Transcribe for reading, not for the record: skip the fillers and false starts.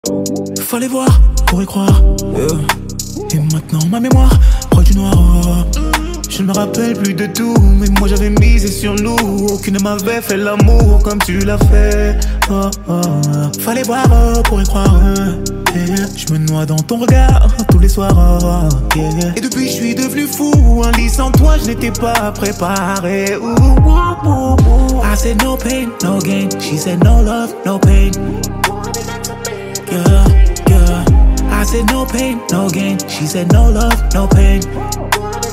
Fallait voir pour y croire. Et maintenant ma mémoire proche du noir. Je ne me rappelle plus de tout, mais moi j'avais misé sur nous. Aucune ne m'avait fait l'amour comme tu l'as fait. Fallait voir pour y croire. Je me noie dans ton regard tous les soirs. Et depuis je suis devenu fou. Un lit sans toi je n'étais pas préparé. I said no pain, no gain. She said no love, no pain. Yeah, yeah. I said no pain, no gain. She said no love, no pain.